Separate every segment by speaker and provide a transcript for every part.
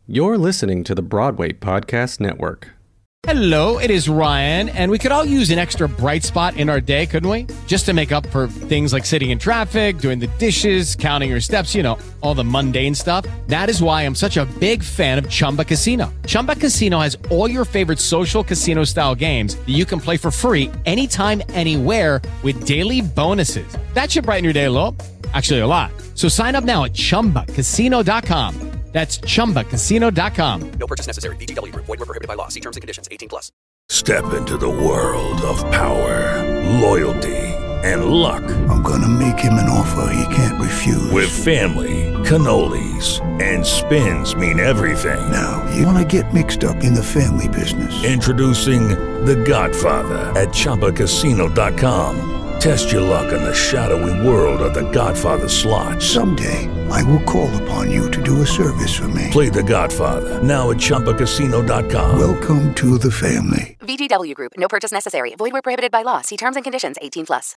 Speaker 1: You're listening to the Broadway Podcast Network.
Speaker 2: Hello, it is Ryan, and we could all use an extra bright spot in our day, couldn't we? Just to make up for things like sitting in traffic, doing the dishes, counting your steps, all the mundane stuff. That is why I'm such a big fan of Chumba Casino. Chumba Casino has all your favorite social casino-style games that you can play for free anytime, anywhere with daily bonuses. That should brighten your day a little. Actually, a lot. So sign up now at ChumbaCasino.com. That's ChumbaCasino.com.
Speaker 3: No purchase necessary. VGW Group. Void where prohibited by law. See terms and conditions. 18+.
Speaker 4: Step into the world of power, loyalty, and luck.
Speaker 5: I'm gonna make him an offer he can't refuse.
Speaker 4: With family, cannolis, and spins mean everything.
Speaker 5: Now, you wanna get mixed up in the family business.
Speaker 4: Introducing The Godfather at ChumbaCasino.com. Test your luck in the shadowy world of The Godfather slot.
Speaker 5: Someday, I will call upon you to do a service for me.
Speaker 4: Play The Godfather, now at ChumbaCasino.com.
Speaker 5: Welcome to the family.
Speaker 6: VGW Group. No purchase necessary. Void where prohibited by law. See terms and conditions. 18+.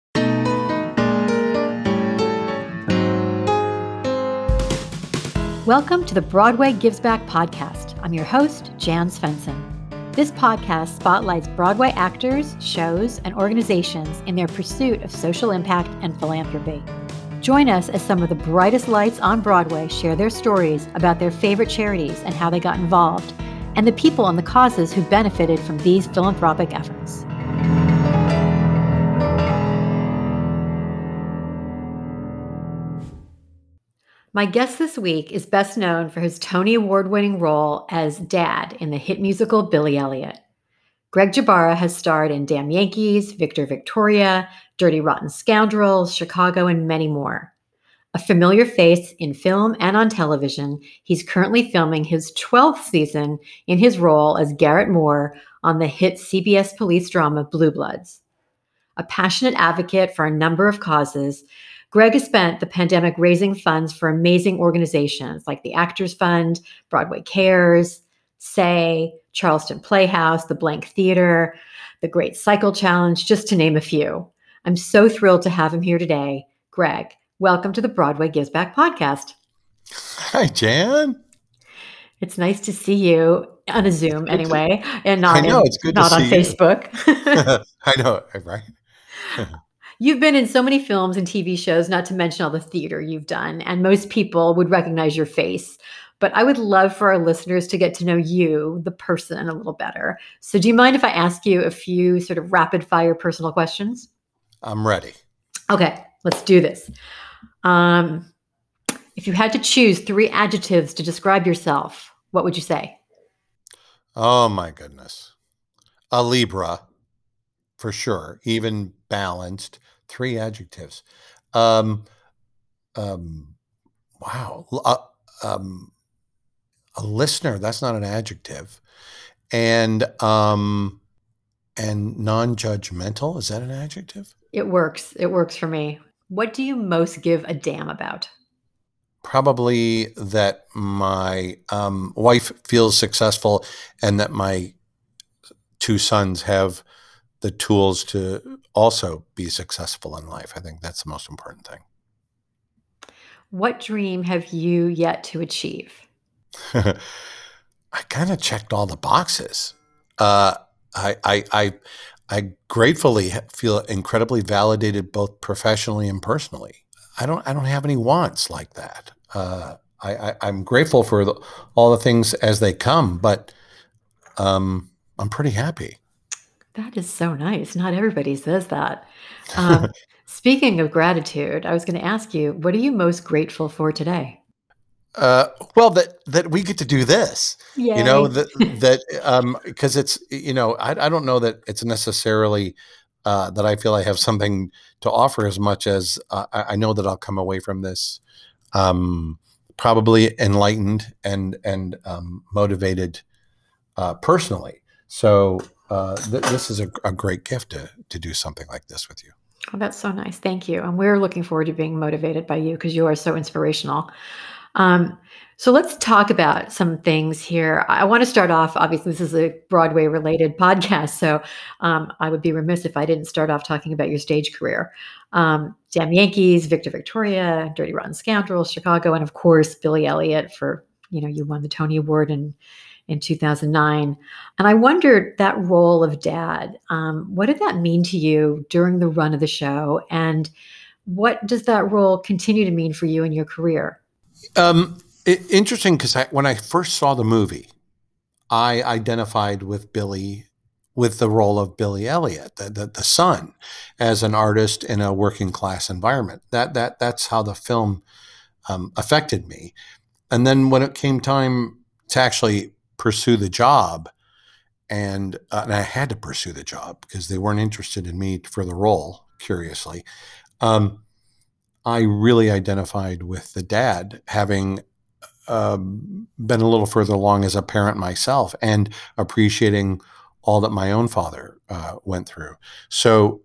Speaker 7: Welcome to the Broadway Gives Back podcast. I'm your host, Jan Svensson. This podcast spotlights Broadway actors, shows, and organizations in their pursuit of social impact and philanthropy. Join us as some of the brightest lights on Broadway share their stories about their favorite charities and how they got involved, and the people and the causes who benefited from these philanthropic efforts. My guest this week is best known for his Tony Award-winning role as Dad in the hit musical Billy Elliot. Greg Jbara has starred in Damn Yankees, Victor Victoria, Dirty Rotten Scoundrels, Chicago, and many more. A familiar face in film and on television, he's currently filming his 12th season in his role as Garrett Moore on the hit CBS police drama Blue Bloods. A passionate advocate for a number of causes, Greg has spent the pandemic raising funds for amazing organizations like the Actors Fund, Broadway Cares, SAY, Charleston Playhouse, the Blank Theater, the Great Cycle Challenge, just to name a few. I'm so thrilled to have him here today. Greg, welcome to the Broadway Gives Back podcast.
Speaker 8: Hi, Jan.
Speaker 7: It's nice to see you on a Zoom anyway, and not,
Speaker 8: it's good
Speaker 7: not
Speaker 8: to
Speaker 7: on
Speaker 8: see
Speaker 7: Facebook.
Speaker 8: I know, right?
Speaker 7: You've been in so many films and TV shows, not to mention all the theater you've done, and most people would recognize your face. But I would love for our listeners to get to know you, the person, a little better. So do you mind if I ask you a few sort of rapid fire personal questions?
Speaker 8: I'm ready.
Speaker 7: Okay, let's do this. If you had to choose 3 adjectives to describe yourself, what would you say?
Speaker 8: Oh, my goodness. A Libra, for sure. Even balanced. 3 adjectives. Wow. A listener, that's not an adjective. And non-judgmental, is that an adjective?
Speaker 7: It works. It works for me. What do you most give a damn about?
Speaker 8: Probably that my wife feels successful and that my 2 sons have the tools to also be successful in life. I think that's the most important thing.
Speaker 7: What dream have you yet to achieve?
Speaker 8: I kind of checked all the boxes. I gratefully feel incredibly validated both professionally and personally. I don't have any wants like that. I'm grateful for all the things as they come, but I'm pretty happy.
Speaker 7: That is so nice. Not everybody says that. Speaking of gratitude, I was going to ask you, what are you most grateful for today?
Speaker 8: Well, that we get to do this,
Speaker 7: Yay.
Speaker 8: Because it's, I don't know that it's necessarily that I feel I have something to offer as much as I know that I'll come away from this probably enlightened and motivated personally. So this is a great gift to do something like this with you.
Speaker 7: Oh, that's so nice. Thank you. And we're looking forward to being motivated by you because you are so inspirational. So let's talk about some things here. I want to start off, obviously, this is a Broadway related podcast. So I would be remiss if I didn't start off talking about your stage career. Damn Yankees, Victor Victoria, Dirty Rotten Scoundrels, Chicago, and of course, Billy Elliot for you won the Tony Award in 2009. And I wondered that role of dad, what did that mean to you during the run of the show? And what does that role continue to mean for you in your career?
Speaker 8: Interesting, because when I first saw the movie, I identified with the role of Billy Elliot, the son, as an artist in a working class environment. That's how the film affected me. And then when it came time to actually pursue the job, and I had to pursue the job because they weren't interested in me for the role, curiously, I really identified with the dad, having been a little further along as a parent myself and appreciating all that my own father went through. So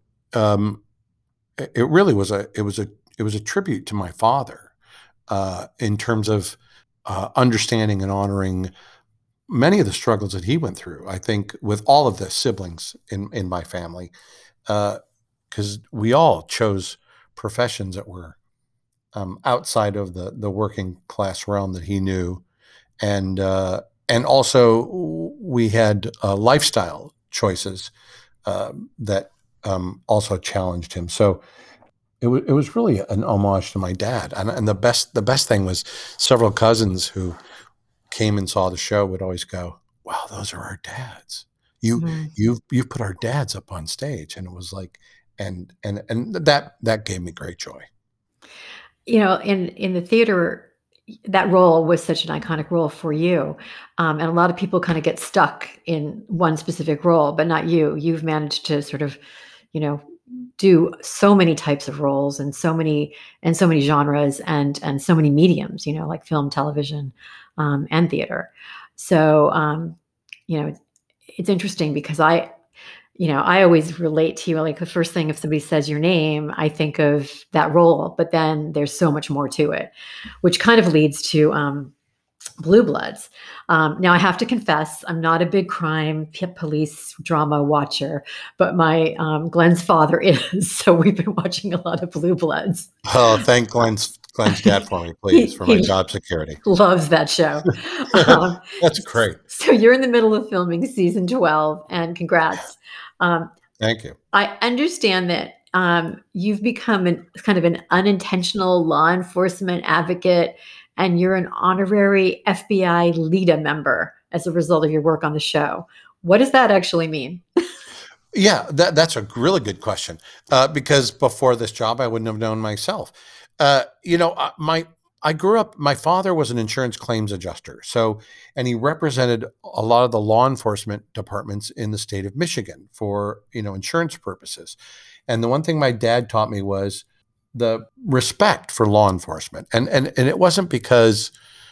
Speaker 8: it really was a tribute to my father in terms of understanding and honoring many of the struggles that he went through. I think with all of the siblings in my family, because we all chose professions that were outside of the working class realm that he knew, and also we had lifestyle choices that also challenged him. So it was really an homage to my dad, and the best thing was several cousins who came and saw the show would always go, "Wow, those are our dads. You've put our dads up on stage," and it was like, and that gave me great joy.
Speaker 7: In the theater, that role was such an iconic role for you. And a lot of people kind of get stuck in one specific role, but not you. You've managed to sort of, do so many types of roles and so many genres and so many mediums, like film, television, and theater. So, it's interesting because I always relate to you. Like the first thing, if somebody says your name, I think of that role, but then there's so much more to it, which kind of leads to Blue Bloods. Now I have to confess, I'm not a big crime police drama watcher, but my Glenn's father is. So we've been watching a lot of Blue Bloods.
Speaker 8: Oh, thank Glenn's dad for me, please, for my job security.
Speaker 7: Loves that show.
Speaker 8: That's great.
Speaker 7: So you're in the middle of filming season 12, and congrats.
Speaker 8: Thank you.
Speaker 7: I understand that you've become kind of an unintentional law enforcement advocate, and you're an honorary FBI LEDA member as a result of your work on the show. What does that actually mean?
Speaker 8: Yeah, that's a really good question, because before this job, I wouldn't have known myself. I grew up, my father was an insurance claims adjuster. And he represented a lot of the law enforcement departments in the state of Michigan for, insurance purposes. And the one thing my dad taught me was the respect for law enforcement. And it wasn't because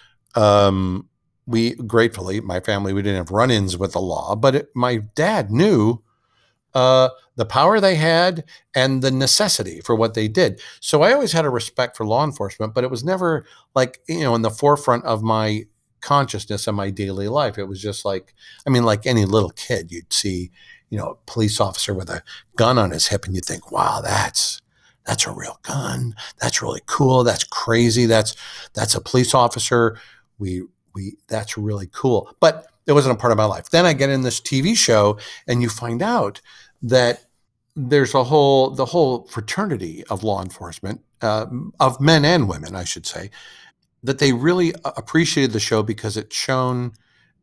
Speaker 8: gratefully, my family, we didn't have run-ins with the law, but my dad knew the power they had and the necessity for what they did. So I always had a respect for law enforcement, but it was never like, in the forefront of my consciousness and my daily life. It was just like any little kid, you'd see, a police officer with a gun on his hip and you'd think, wow, that's a real gun. That's really cool. That's crazy. That's a police officer. That's really cool. But it wasn't a part of my life. Then I get in this TV show and you find out that there's the whole fraternity of law enforcement, of men and women, I should say, that they really appreciated the show because it showed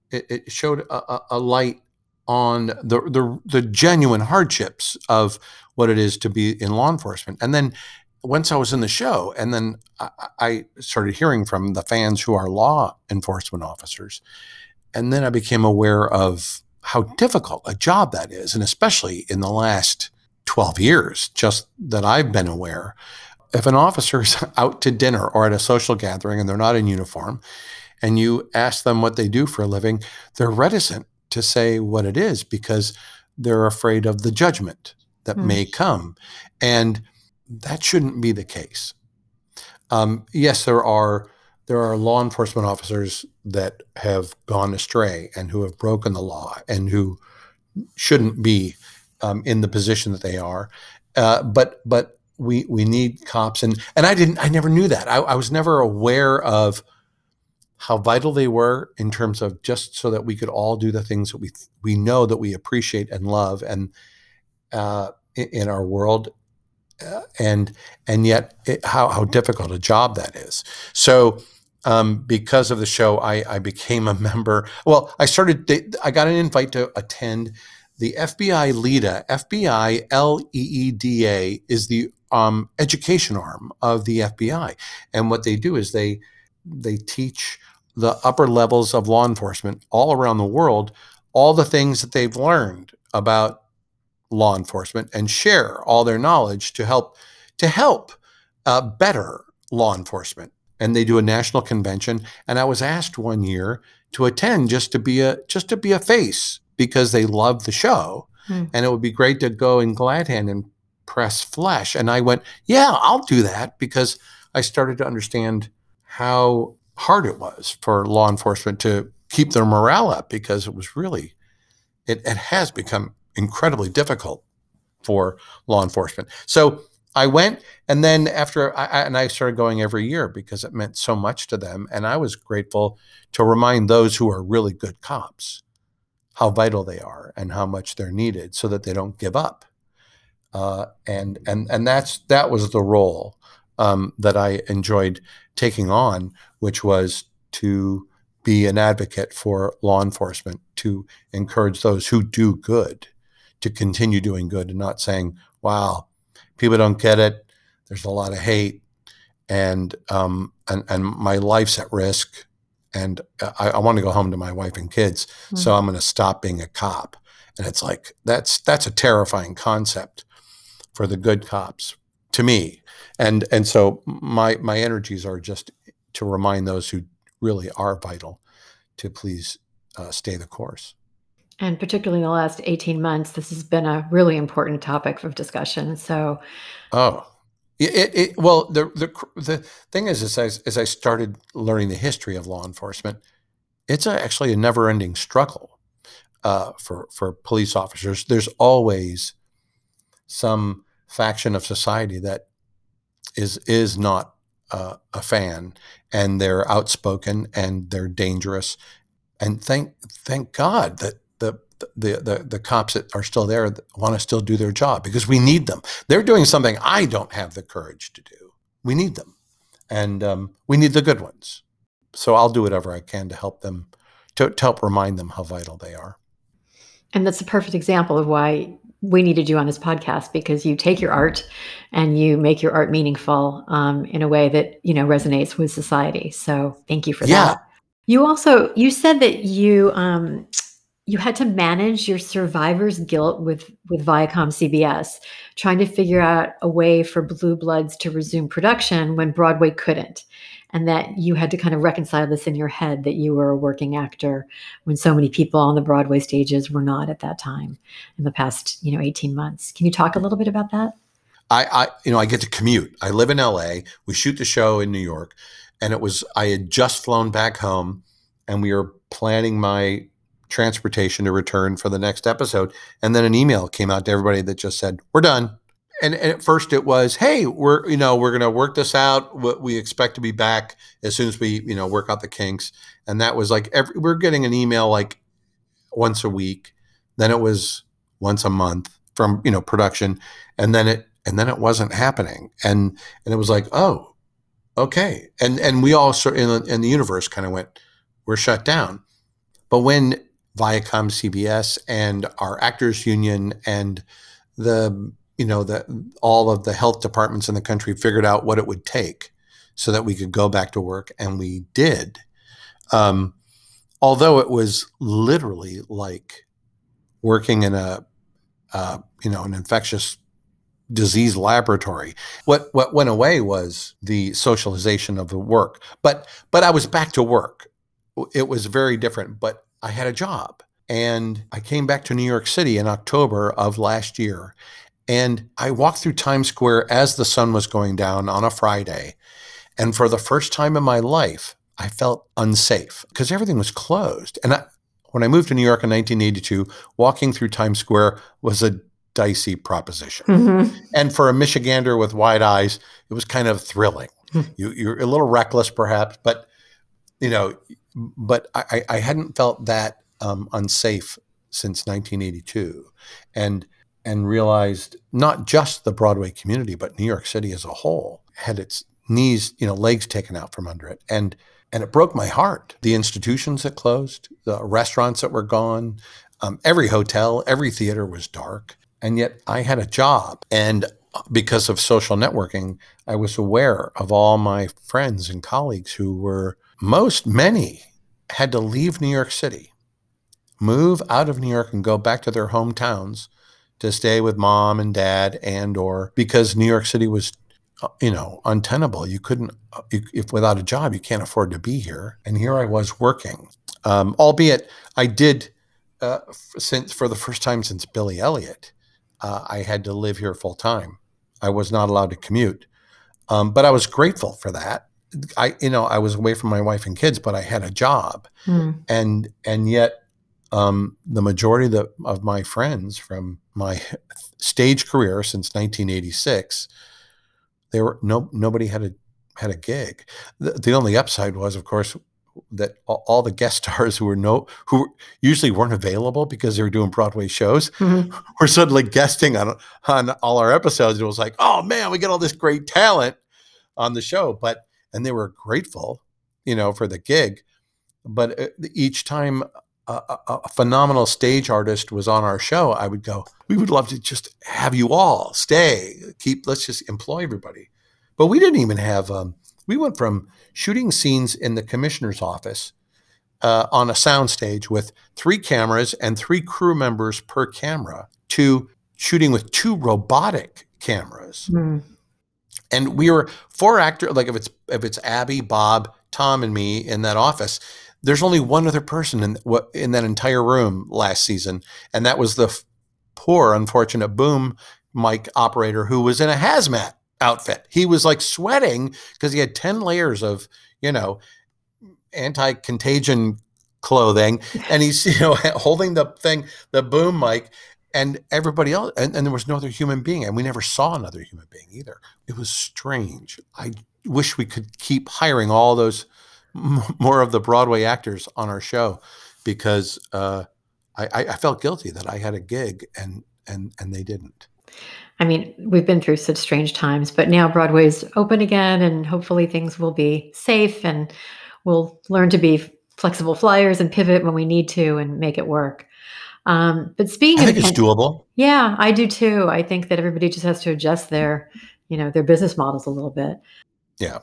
Speaker 8: a light on the genuine hardships of what it is to be in law enforcement. And then once I was in the show, and then I started hearing from the fans who are law enforcement officers, and then I became aware of how difficult a job that is. And especially in the last 12 years, just that I've been aware, if an officer is out to dinner or at a social gathering and they're not in uniform, and you ask them what they do for a living, they're reticent to say what it is because they're afraid of the judgment that may come. And that shouldn't be the case. Yes, there are law enforcement officers that have gone astray and who have broken the law and who shouldn't be in the position that they are. But we need cops, and I never knew that. I was never aware of how vital they were in terms of just so that we could all do the things that we know that we appreciate and love and in our world, and yet how difficult a job that is. So because of the show, I became a member. Well, I got an invite to attend the FBI LEEDA. FBI LEEDA is the education arm of the FBI, and what they do is they teach the upper levels of law enforcement all around the world all the things that they've learned about law enforcement and share all their knowledge to help better law enforcement. And they do a national convention. And I was asked one year to attend just to be a face because they love the show. And it would be great to go in glad hand and press flesh. And I went, yeah, I'll do that, because I started to understand how hard it was for law enforcement to keep their morale up, because it was really, it has become incredibly difficult for law enforcement. So I went, and then after I started going every year because it meant so much to them. And I was grateful to remind those who are really good cops how vital they are and how much they're needed so that they don't give up. And that was the role that I enjoyed taking on, which was to be an advocate for law enforcement, to encourage those who do good to continue doing good and not saying, wow, people don't get it. There's a lot of hate, and my life's at risk, and I want to go home to my wife and kids, so I'm going to stop being a cop. And it's like, that's a terrifying concept for the good cops to me. And so my energies are just to remind those who really are vital to please stay the course.
Speaker 7: And particularly in the last 18 months, this has been a really important topic of discussion. So,
Speaker 8: well, the thing is as I started learning the history of law enforcement, it's actually a never-ending struggle for police officers. There's always some faction of society that is not a fan, and they're outspoken and they're dangerous. And thank God that the cops that are still there want to still do their job, because we need them. They're doing something I don't have the courage to do. We need them, and we need the good ones. So I'll do whatever I can to help them, to help remind them how vital they are.
Speaker 7: And that's a perfect example of why we needed you on this podcast, because you take your art and you make your art meaningful in a way that, resonates with society. So thank you for that. You said that you had to manage your survivor's guilt with Viacom CBS, trying to figure out a way for Blue Bloods to resume production when Broadway couldn't, and that you had to kind of reconcile this in your head, that you were a working actor when so many people on the Broadway stages were not at that time in the past, 18 months. Can you talk a little bit about that?
Speaker 8: I get to commute. I live in LA. We shoot the show in New York, and I had just flown back home, and we were planning my transportation to return for the next episode. And then an email came out to everybody that just said, we're done. And at first it was, hey, we're going to work this out. We expect to be back as soon as we, work out the kinks. And that was like, we're getting an email like once a week. Then it was once a month from, production. And then it wasn't happening. And it was like, oh, okay. And we all in the universe kind of went, we're shut down. But when Viacom CBS and our actors union and all of the health departments in the country figured out what it would take so that we could go back to work, and we did. Although it was literally like working in an infectious disease laboratory. What went away was the socialization of the work. But I was back to work. It was very different, but I had a job, and I came back to New York City in October of last year, and I walked through Times Square as the sun was going down on a Friday. And for the first time in my life, I felt unsafe because everything was closed. And when I moved to New York in 1982, walking through Times Square was a dicey proposition. Mm-hmm. And for a Michigander with wide eyes, it was kind of thrilling. You're a little reckless perhaps, but but I hadn't felt that unsafe since 1982, and realized not just the Broadway community, but New York City as a whole had its legs taken out from under it. And it broke my heart. The institutions that closed, the restaurants that were gone, every hotel, every theater was dark. And yet I had a job. And because of social networking, I was aware of all my friends and colleagues who were, many had to leave New York City, move out of New York and go back to their hometowns to stay with mom and dad, or because New York City was, untenable. You couldn't, if without a job, you can't afford to be here. And here I was working, albeit I did, for the first time since Billy Elliot, I had to live here full time. I was not allowed to commute, but I was grateful for that. I was away from my wife and kids, but I had a job, and yet the majority of my friends from my stage career since 1986, nobody had a gig. The only upside was, of course, that all the guest stars who usually weren't available because they were doing Broadway shows were suddenly guesting on all our episodes. It was like, oh man, we get all this great talent on the show, and they were grateful, for the gig. But each time a phenomenal stage artist was on our show, I would go, we would love to just have you all stay, let's just employ everybody. But we didn't even have, we went from shooting scenes in the commissioner's office on a soundstage with 3 cameras and 3 crew members per camera to shooting with 2 robotic cameras. And we were 4 actors, like if it's Abby, Bob, Tom, and me in that office, there's only one other person in that entire room last season, and that was the poor, unfortunate boom mic operator who was in a hazmat outfit. He was like sweating because he had 10 layers of, anti-contagion clothing, and he's, holding the boom mic, and everybody else, and there was no other human being, and we never saw another human being either. It was strange. I wish we could keep hiring all those more of the Broadway actors on our show, because I felt guilty that I had a gig and they didn't.
Speaker 7: I mean, we've been through such strange times, but now Broadway's open again, and hopefully things will be safe, and we'll learn to be flexible flyers and pivot when we need to and make it work. But speaking
Speaker 8: I think it's doable.
Speaker 7: Yeah, I do too. I think that everybody just has to adjust their business models a little bit.
Speaker 8: Yeah.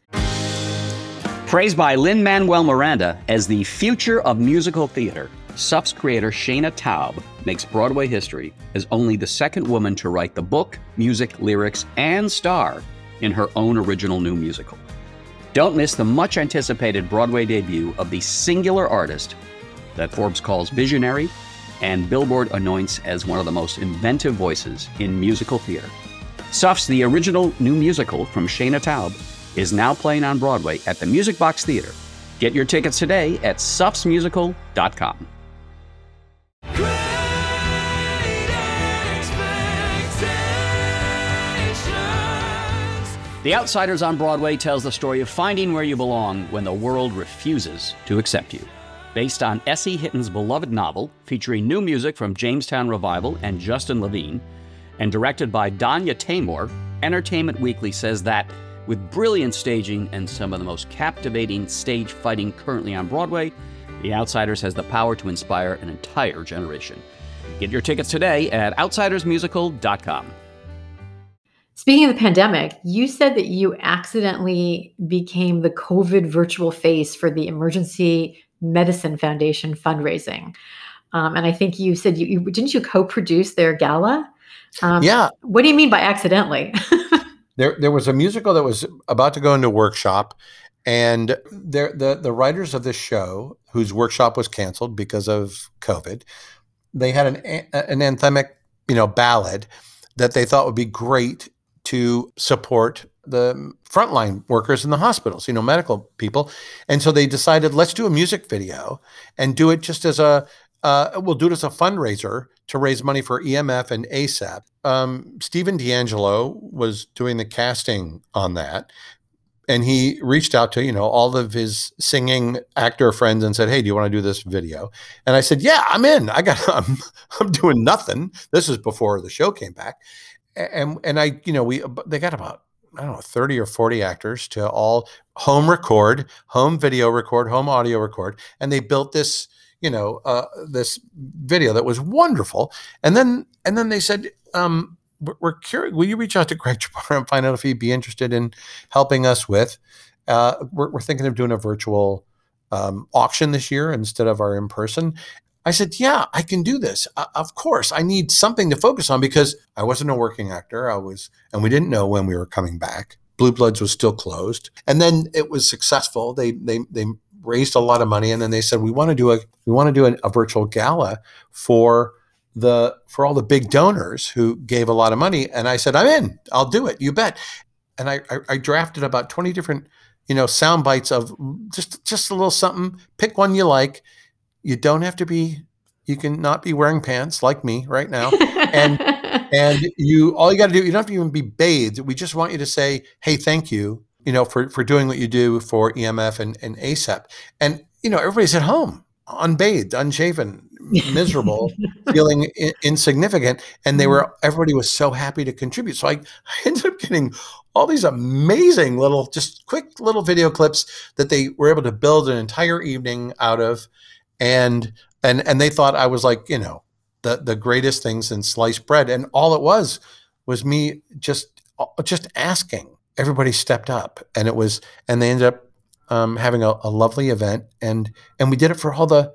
Speaker 9: Praised by Lin-Manuel Miranda as the future of musical theater, SUF's creator Shana Taub makes Broadway history as only the second woman to write the book, music, lyrics, and star in her own original new musical. Don't miss the much-anticipated Broadway debut of the singular artist that Forbes calls visionary and Billboard anoints as one of the most inventive voices in musical theater. SUF's The Original New Musical from Shana Taub is now playing on Broadway at the Music Box Theater. Get your tickets today at sufsmusical.com. The Outsiders on Broadway tells the story of finding where you belong when the world refuses to accept you. Based on S.E. Hitton's beloved novel, featuring new music from Jamestown Revival and Justin Levine, and directed by Danya Taymor, Entertainment Weekly says that with brilliant staging and some of the most captivating stage fighting currently on Broadway, The Outsiders has the power to inspire an entire generation. Get your tickets today at outsidersmusical.com.
Speaker 7: Speaking of the pandemic, you said that you accidentally became the COVID virtual face for the Emergency Medicine Foundation fundraising. And I think you said didn't you co-produce their gala?
Speaker 8: Yeah.
Speaker 7: What do you mean by accidentally?
Speaker 8: There was a musical that was about to go into workshop, and the writers of this show, whose workshop was canceled because of COVID, they had an anthemic, ballad that they thought would be great to support the frontline workers in the hospitals, medical people. And so they decided, let's do a music video and do it just as we'll do it as a fundraiser to raise money for EMF and ASAP. Stephen D'Angelo was doing the casting on that. and he reached out to, all of his singing actor friends and said, "Hey, do you want to do this video?" And I said, "Yeah, I'm in. I'm doing nothing." This is before the show came back. And they got about, I don't know, 30 or 40 actors to all home video record, home audio record. And they built this, this video that was wonderful. And then they said, we're curious, will you reach out to Greg Jabara and find out if he'd be interested in helping us with, we're thinking of doing a virtual auction this year instead of our in-person. I said, "Yeah, I can do this. Of course, I need something to focus on because I wasn't a working actor. And we didn't know when we were coming back. Blue Bloods was still closed. And then it was successful. They raised a lot of money, and then they said, we want to do a virtual gala for all the big donors who gave a lot of money." And I said, "I'm in. I'll do it. You bet." And I drafted about 20 different, sound bites of just a little something. Pick one you like. You don't have to be, you can not be wearing pants like me right now. And all you got to do, you don't have to even be bathed. We just want you to say, "Hey, thank you, for doing what you do for EMF and ASAP." And, everybody's at home, unbathed, unshaven, miserable, feeling insignificant. And everybody was so happy to contribute. So I ended up getting all these amazing just quick little video clips that they were able to build an entire evening out of. And they thought I was like, the greatest thing since sliced bread. And all it was me just asking. Everybody stepped up, and they ended up having a lovely event. And we did it for all the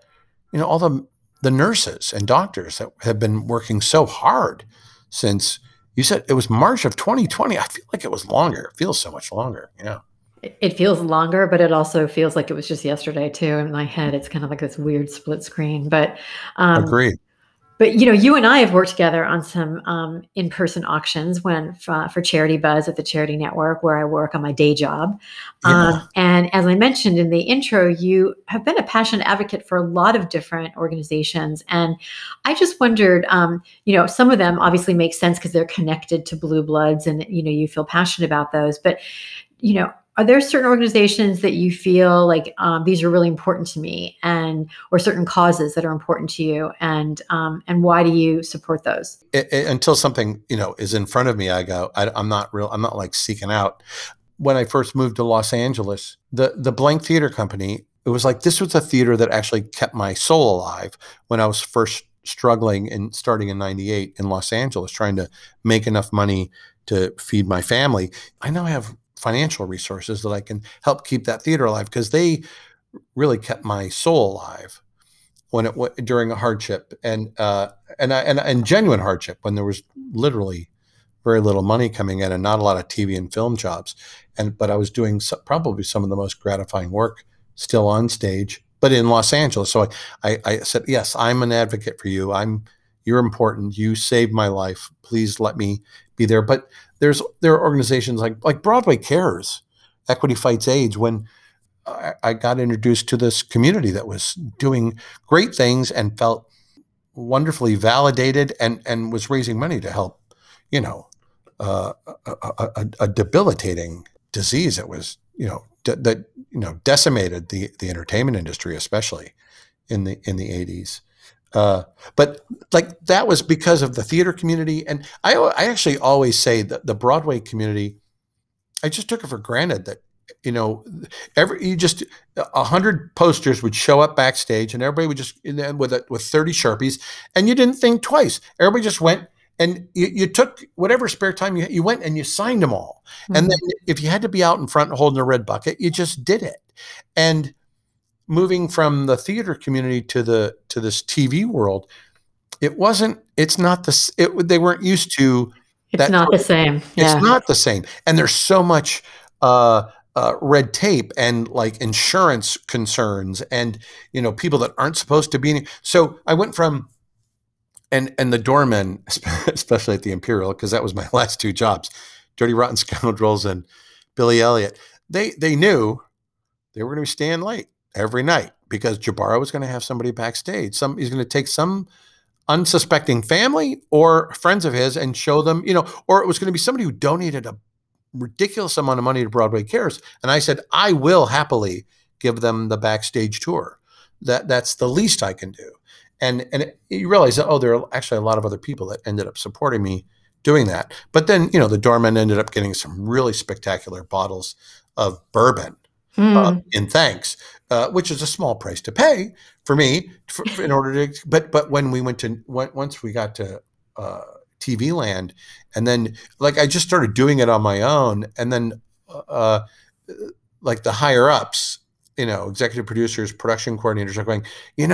Speaker 8: nurses and doctors that have been working so hard since, you said it was March of 2020. I feel like it was longer. It feels so much longer. Yeah.
Speaker 7: It feels longer, but it also feels like it was just yesterday too. In my head, it's kind of like this weird split screen. But
Speaker 8: agreed.
Speaker 7: But you and I have worked together on some in-person auctions for Charity Buzz at the Charity Network, where I work on my day job.
Speaker 8: Yeah.
Speaker 7: And as I mentioned in the intro, you have been a passionate advocate for a lot of different organizations. And I just wondered, some of them obviously make sense because they're connected to Blue Bloods, and you feel passionate about those. But are there certain organizations that you feel like these are really important to me, or certain causes that are important to you, and why do you support those?
Speaker 8: Until something is in front of me, I go. I'm not like seeking out. When I first moved to Los Angeles, the Blank Theater Company, it was like this was a theater that actually kept my soul alive when I was first struggling and starting in '98 in Los Angeles, trying to make enough money to feed my family. I now have financial resources that I can help keep that theater alive, because they really kept my soul alive during a hardship and genuine hardship, when there was literally very little money coming in and not a lot of TV and film jobs. But I was doing probably some of the most gratifying work still on stage, but in Los Angeles. So I said, "Yes, I'm an advocate for you. You're important. You saved my life. Please let me be there." But there are organizations like Broadway Cares, Equity Fights AIDS. When I got introduced to this community that was doing great things and felt wonderfully validated, and was raising money to help, a debilitating disease that was, decimated the entertainment industry, especially in the 80s. But like that was because of the theater community. And I actually always say that the Broadway community, I just took it for granted that, 100 posters would show up backstage, and everybody would just with 30 Sharpies, and you didn't think twice. Everybody just went, and you took whatever spare time you went and you signed them all. Mm-hmm. And then if you had to be out in front holding a red bucket, you just did it. And moving from the theater community to this TV world, they weren't used to.
Speaker 7: It's not the same.
Speaker 8: Yeah. It's not the same. And there's so much red tape and like insurance concerns and, people that aren't supposed to be. So I went from, and the doormen, especially at the Imperial, because that was my last two jobs, Dirty Rotten Scoundrels and Billy Elliot, they knew they were going to be staying late every night, because Jabara was going to have somebody backstage. He's going to take some unsuspecting family or friends of his and show them, or it was going to be somebody who donated a ridiculous amount of money to Broadway Cares. And I said, I will happily give them the backstage tour. That's the least I can do. And you realize that, there are actually a lot of other people that ended up supporting me doing that. But then, the doorman ended up getting some really spectacular bottles of bourbon in thanks, which is a small price to pay for me in order to, but when we once we got to TV Land, and then I just started doing it on my own, and then the higher ups, executive producers, production coordinators are going,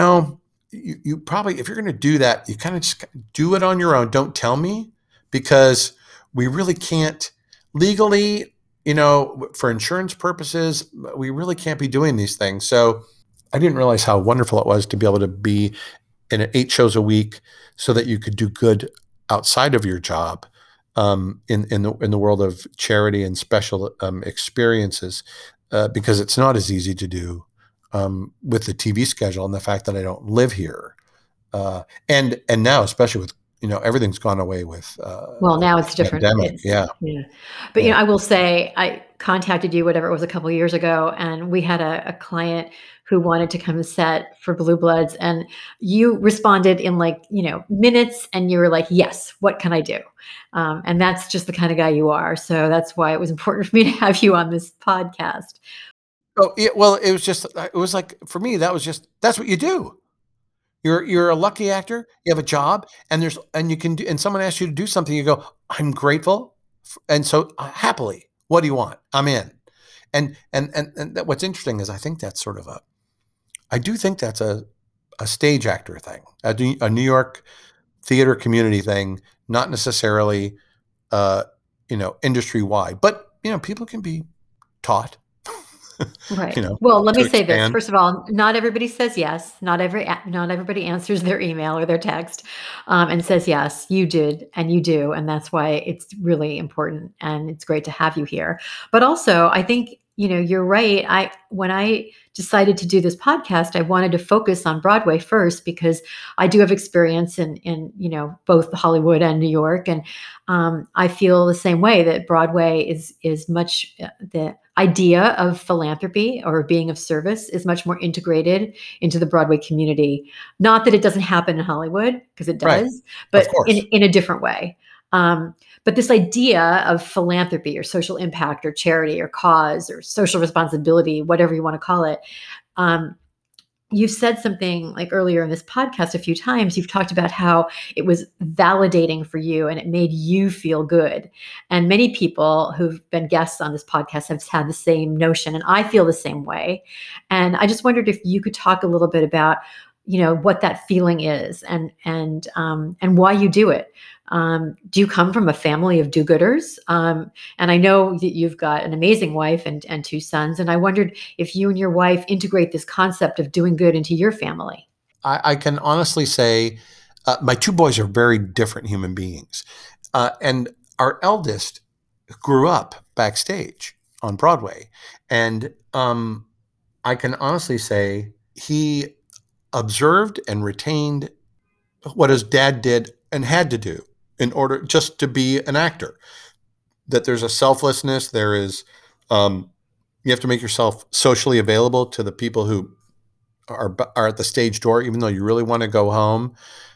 Speaker 8: you probably, if you're going to do that, you kind of just do it on your own. Don't tell me, because we really can't legally, for insurance purposes, we really can't be doing these things. So I didn't realize how wonderful it was to be able to be in 8 shows a week so that you could do good outside of your job in the world of charity and special experiences, because it's not as easy to do with the TV schedule and the fact that I don't live here. And now, especially with, everything's gone away with
Speaker 7: well, now it's different.
Speaker 8: pandemic. Yeah.
Speaker 7: But, I will say I contacted you, whatever it was, a couple of years ago, and we had a client who wanted to come set for Blue Bloods, and you responded in minutes, and you were like, yes, what can I do? And that's just the kind of guy you are. So that's why it was important for me to have you on this podcast.
Speaker 8: Oh, yeah, well, it was like, for me, that's what you do. You're a lucky actor. You have a job, and you can do, and someone asks you to do something. You go, I'm grateful, and so happily. What do you want? I'm in. And what's interesting is I think that's sort of I do think that's a stage actor thing, a New York theater community thing, not necessarily industry wide, but people can be taught.
Speaker 7: Right. Well, let me say this.
Speaker 8: expand.
Speaker 7: First of all, not everybody says yes. Not everybody answers their email or their text and says yes. You did, and you do, and that's why it's really important, and it's great to have you here. But also, I think you're right. When I decided to do this podcast, I wanted to focus on Broadway first, because I do have experience in both Hollywood and New York, and I feel the same way, that Broadway is much the idea of philanthropy or being of service is much more integrated into the Broadway community. Not that it doesn't happen in Hollywood, because it
Speaker 8: Right.
Speaker 7: does, but
Speaker 8: Of course.
Speaker 7: in a different way. But this idea of philanthropy or social impact or charity or cause or social responsibility, whatever you want to call it, you've said something earlier in this podcast a few times. You've talked about how it was validating for you and it made you feel good. And many people who've been guests on this podcast have had the same notion, and I feel the same way. And I just wondered if you could talk a little bit about, what that feeling is and why you do it. Do you come from a family of do-gooders? And I know that you've got an amazing wife and 2 sons. And I wondered if you and your wife integrate this concept of doing good into your family.
Speaker 8: I can honestly say my 2 boys are very different human beings. And our eldest grew up backstage on Broadway. And I can honestly say he observed and retained what his dad did and had to do in order just to be an actor. That there's a selflessness, there is, you have to make yourself socially available to the people who are at the stage door, even though you really want to go home.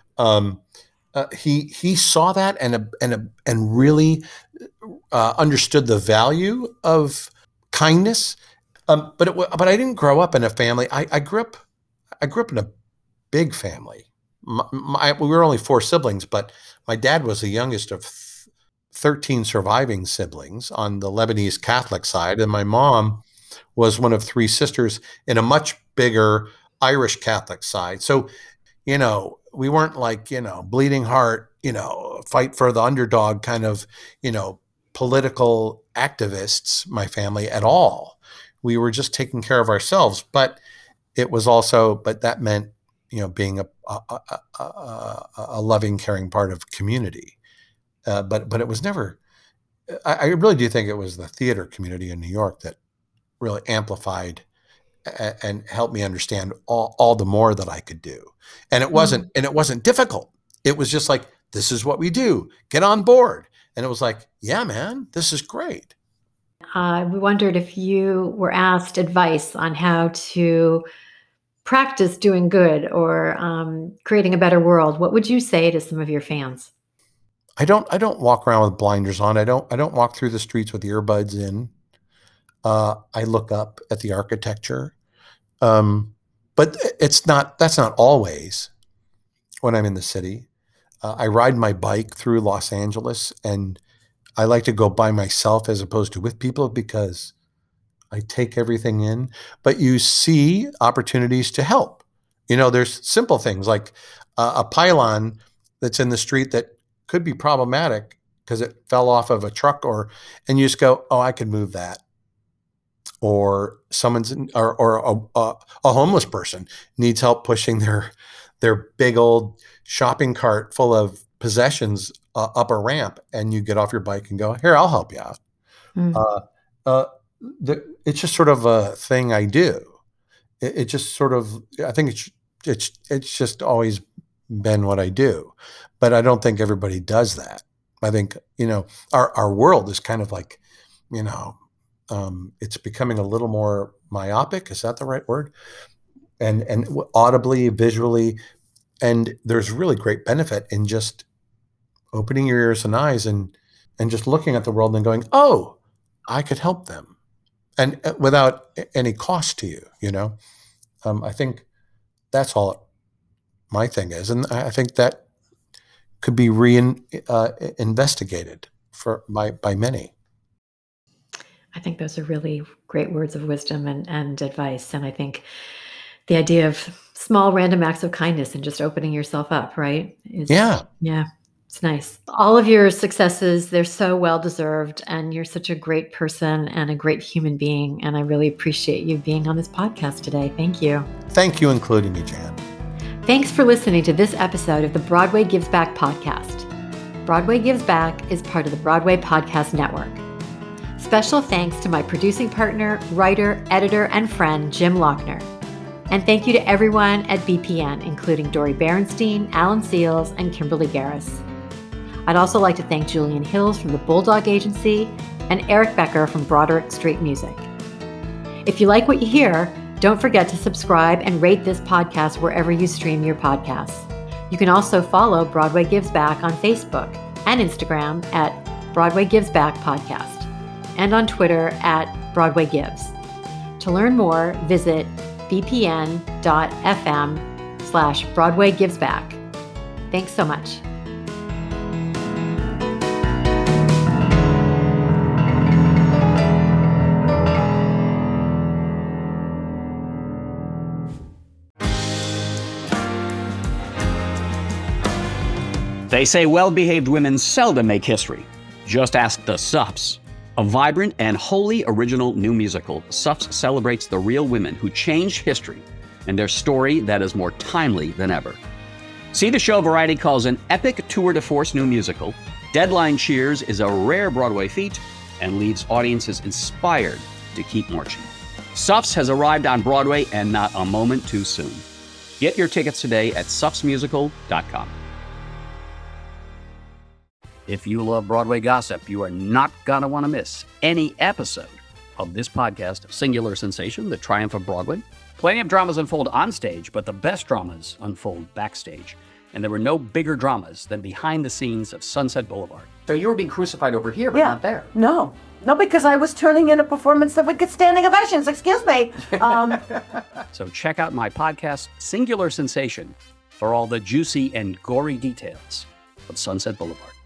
Speaker 8: He saw that and really understood the value of kindness. But I didn't grow up in a family. I grew up in a big family. We were only 4 siblings, but my dad was the youngest of 13 surviving siblings on the Lebanese Catholic side, and my mom was one of 3 sisters in a much bigger Irish Catholic side. So, we weren't bleeding heart, fight for the underdog kind of, political activists, my family, at all. We were just taking care of ourselves, but that meant, being a loving, caring part of community. But it was never, I really do think it was the theater community in New York that really amplified and helped me understand all the more that I could do. And it wasn't difficult. It was just like, this is what we do. Get on board. And it was like, yeah, man, this is great.
Speaker 7: we wondered if you were asked advice on how to practice doing good or creating a better world. What would you say to some of your fans?
Speaker 8: I don't walk around with blinders on. I don't walk through the streets with earbuds in. I look up at the architecture. But that's not always when I'm in the city. I ride my bike through Los Angeles, and I like to go by myself as opposed to with people because I take everything in. But you see opportunities to help. There's simple things like a pylon that's in the street that could be problematic because it fell off of a truck, and you just go, oh, I could move that. Or a homeless person needs help pushing their big old shopping cart full of possessions up a ramp, and you get off your bike and go, here, I'll help you out. It's just sort of a thing I do. It just sort of, I think it's just always been what I do, but I don't think everybody does that. I think, our world is kind of like, it's becoming a little more myopic. Is that the right word? And audibly, visually, and there's really great benefit in just opening your ears and eyes and just looking at the world and going, oh, I could help them, and without any cost to you. I think that's all my thing is, and I think that could be investigated by many.
Speaker 7: I think those are really great words of wisdom and advice. And I think the idea of small random acts of kindness and just opening yourself up, right? Yeah, it's nice. All of your successes, they're so well-deserved, and you're such a great person and a great human being. And I really appreciate you being on this podcast today. Thank you.
Speaker 8: Thank you, including me, Jan.
Speaker 7: Thanks for listening to this episode of the Broadway Gives Back podcast. Broadway Gives Back is part of the Broadway Podcast Network. Special thanks to my producing partner, writer, editor, and friend, Jim Lochner. And thank you to everyone at BPN, including Dori Berenstein, Alan Seals, and Kimberly Garris. I'd also like to thank Julian Hills from the Bulldog Agency and Eric Becker from Broderick Street Music. If you like what you hear, don't forget to subscribe and rate this podcast wherever you stream your podcasts. You can also follow Broadway Gives Back on Facebook and Instagram at Broadway Gives Back Podcast, and on Twitter at Broadway Gives. To learn more, visit bpn.fm/Broadway Gives Back. Thanks so much.
Speaker 9: They say well-behaved women seldom make history. Just ask the Suffs. A vibrant and wholly original new musical, Suffs celebrates the real women who changed history and their story that is more timely than ever. See the show Variety calls an epic tour de force new musical. Deadline cheers is a rare Broadway feat and leaves audiences inspired to keep marching. Suffs has arrived on Broadway, and not a moment too soon. Get your tickets today at suffsmusical.com. If you love Broadway gossip, you are not going to want to miss any episode of this podcast, Singular Sensation, The Triumph of Broadway. Plenty of dramas unfold on stage, but the best dramas unfold backstage. And there were no bigger dramas than behind the scenes of Sunset Boulevard. So you were being crucified over here, but not there.
Speaker 10: No, because I was turning in a performance that would get standing ovations. Excuse me.
Speaker 9: So check out my podcast, Singular Sensation, for all the juicy and gory details of Sunset Boulevard.